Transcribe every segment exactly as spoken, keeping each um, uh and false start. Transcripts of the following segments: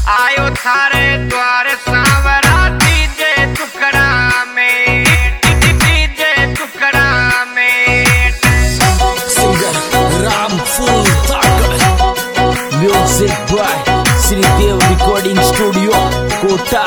आयो थारे द्वार सांवरा डीजे टुकड़ा में, डीजे टुकड़ा में। सिंगर राम फुल ताकत, music by Shridev recording studio Kota.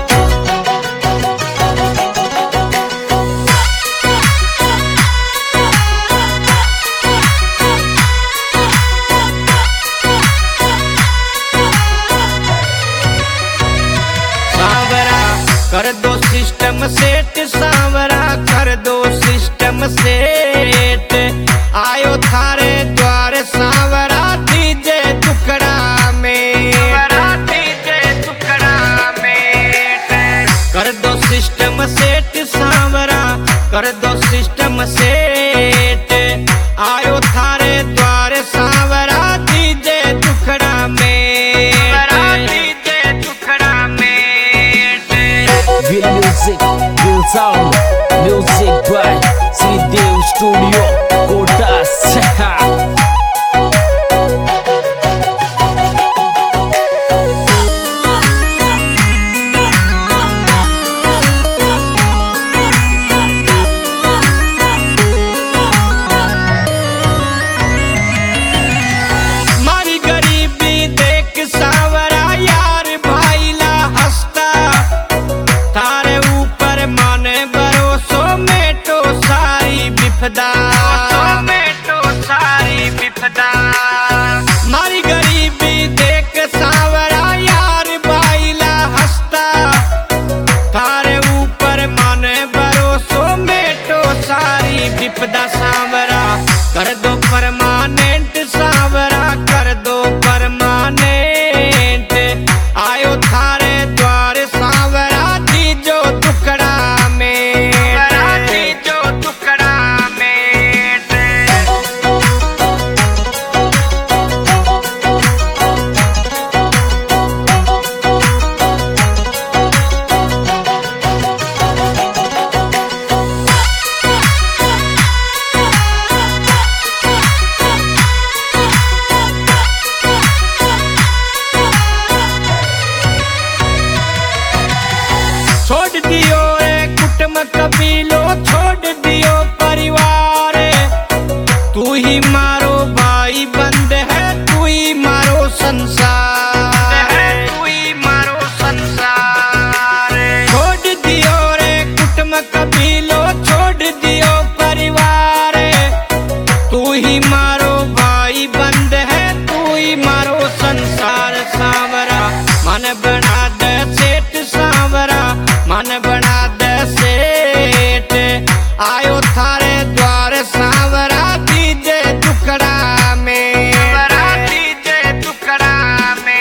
कर दो सिस्टम सेट सांवरा, कर दो सिस्टम सेट। आयो थारे द्वार सांवरा डीजे टुकड़ा में, डीजे टुकड़ा में। कर दो सिस्टम सेट सांवरा, कर दो सिस्टम सेट। आयो थारे द्वार सांवरा डीजे टुकड़ा में, डीजे टुकड़ा में। Real music, real sound, music by Shridev studio Kota सहा। मारी गरीबी देख सांवरा यार भाईला हंसता, थारे ऊपर माने भरोसो मेटो सारी विपदा, मेटो सारी विपदा। मारी गरीबी देख सांवरा यार भाईला हंसता, थारे ऊपर माने भरोसो मेटो सारी विपदा। सांवरा कर दो परमानेंट, सांवरा कर दो परमानेंट। आयो थारे द्वार सांवरा डीजे टुकड़ा में, डीजे टुकड़ा में। छोड़ दियो रे कुटुंब कबीलो, छोड़ दियो परिवार। तू ही मारो भाई बंद है, तू ही मारो संसार, तू ही मारो संसार। छोड़ दियो रे कुटुंब कबीलो, छोड़ दियो परिवार। तू ही मारो भाई बंद है, तू ही मारो संसार। सांवरा मन बना दे सेठ, सांवरा मन बना दे सेठ। आयो थारे द्वार सांवरा डीजे टुकड़ा में, डीजे टुकड़ा में।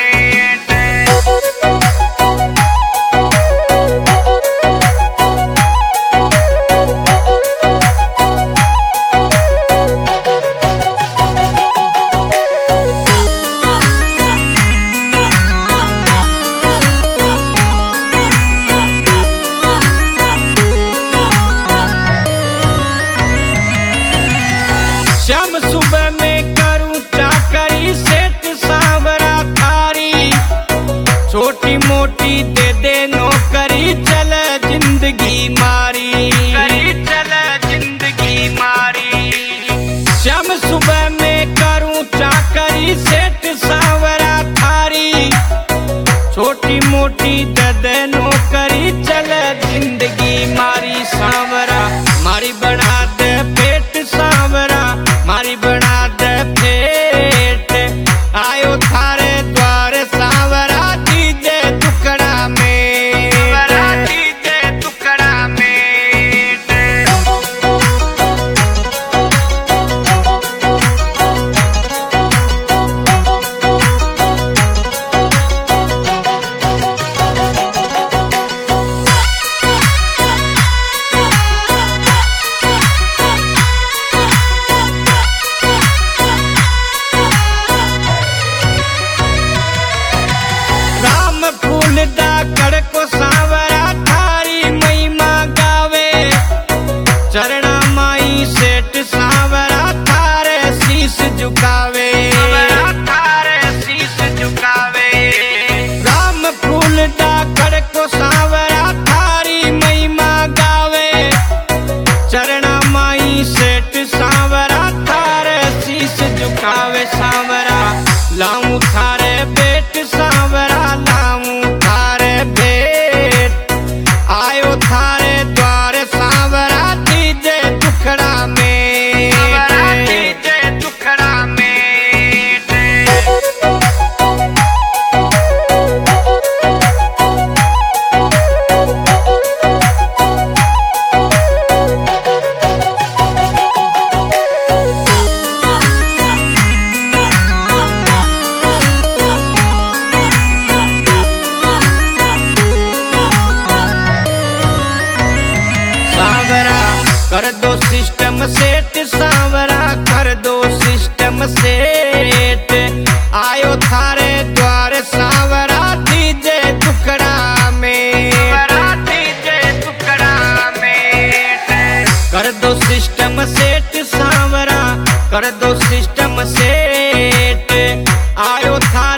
शाम सुबह में करूं चाकरी, सेठ सांवरा थारी। छोटी मोटी दे दे नौकरी, चल जिंदगी मारी, चल जिंदगी मारी। शाम सुबह में करूं चाकरी, सेठ सांवरा थारी। छोटी मोटी दे दे नौकरी, चल जिंदगी मारी। सांवरा मारी बना दे पेट, सांवरा मारी बना दे पेट। आयो थारे द्वार सांवरा डीजे टुकड़ा में, डीजे टुकड़ा में। कर दो सिस्टम सेट, आयो था